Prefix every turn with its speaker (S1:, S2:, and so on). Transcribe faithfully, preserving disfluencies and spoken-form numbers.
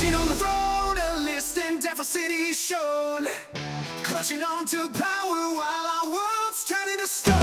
S1: Sitting on the throne, a listing death for city shown, clutching on to power while our world's turning to stone.